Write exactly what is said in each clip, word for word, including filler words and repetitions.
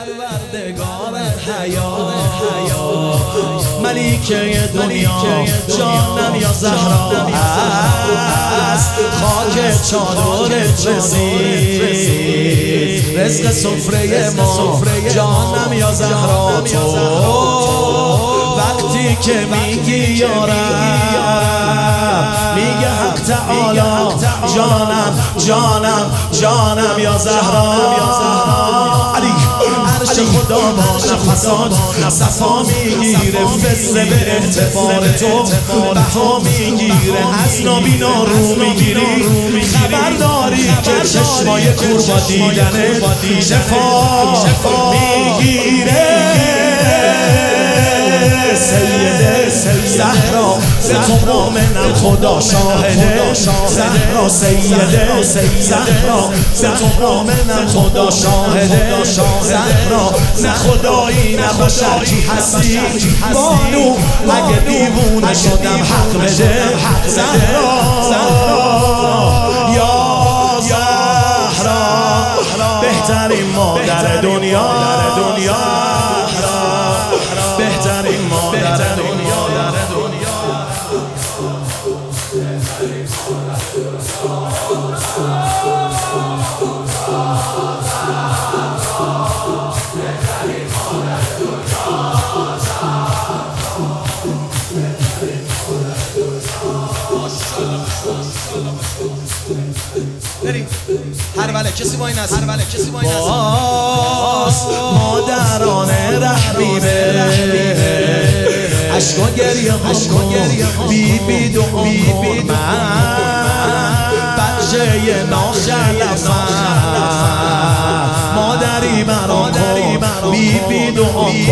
پروردگار حیا ملیکه دنیا جانم یا زهرا است خاک چادرت رسید رزق سفره ما جانم یا زهرا تو وقتی که میگی یارم میگه حق تعالی جانم جانم جانم یا زهرا علی عرش خدا با نفسات صفا میگیره فضل به اعتبار تو بها میگیره از نابینا رو میگیری خبر داری که چشمای کور با دیدن شفا میگیره سیده زهرا به تو مؤمنم خدا شاهده زهرا سیده زهرا به تو مؤمنم خدا شاهده زهرا نه خدایی نه بشر کی هستی بانو اگه دیوونه شدم حق بده زهرا یا زهرا بهترین مادر دنیا بهترین مادر دنیا بریم هر وله کسی با این است هر وله کسی با این است مادران رحمیمه عشق و گریه ها بی بی دو من بچه ناخلفم مادری مرا کن بی بی دو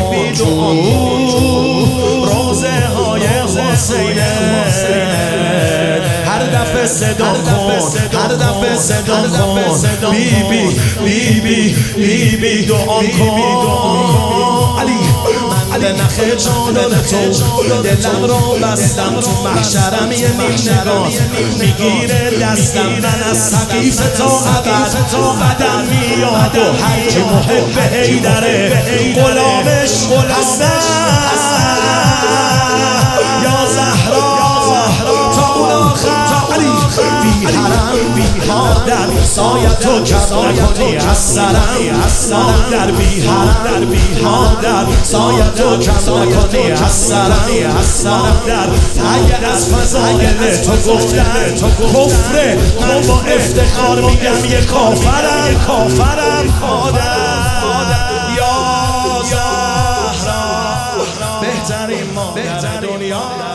روزه های حسینه هر دفعه صدا کن هر دفعه صدا کن بی بی بی بی بی بی دعا کن علی من به نخ جانان تو دلم رو بستم تو محشرم یه نگاه میگیره دستم من از سقیف تا ابد قدم میاد و هرچی محب حیدره غلامش هستم یا زهرا تا اون آخر بی حرم بی مادر سایه تو کم نکنی از سرم مادر بی حرم بی مادر سایه تو کم نکنی از سرم مادر اگه از فضایل تو گفتن کفره من با افتخار میگم یه کافرم کافرم مادر یا زهرا بهترین مادر دنیا